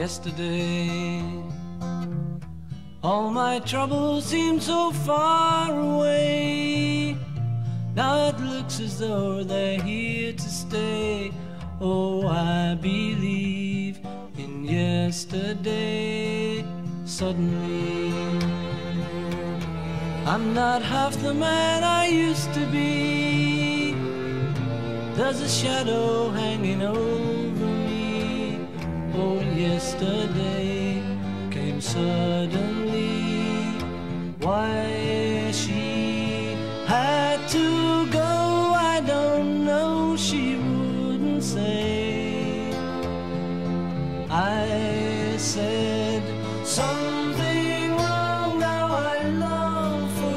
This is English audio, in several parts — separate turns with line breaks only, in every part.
yesterday. All my troubles seem so far away. Now it looks as though they're here to stay. Oh, I believe in yesterday. Suddenly, I'm not half the man I used to be. There's a shadow hanging over me. Oh, yesterday came suddenly. Why she had to go, I don't know, she wouldn't say. I said something wrong, now I long for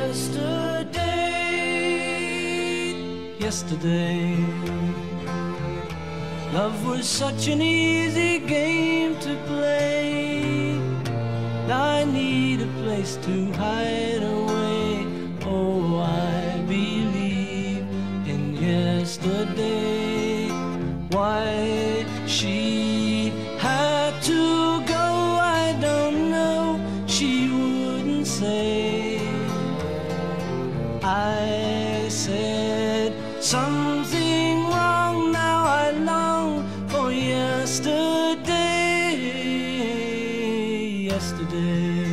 yesterday. Yesterday, love was such an easy game to play. Now I need a place to hide away. Oh, I believe in yesterday. Why she had to go, I don't know, she wouldn't say. I said something wrong, now I long for yesterday. Yesterday,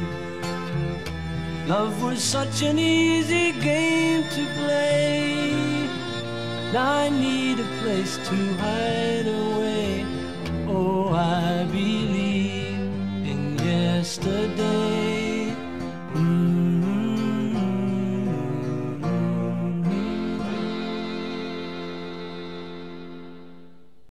love was such an easy game to play. Now I need a place to hide away. Oh, I believe in yesterday.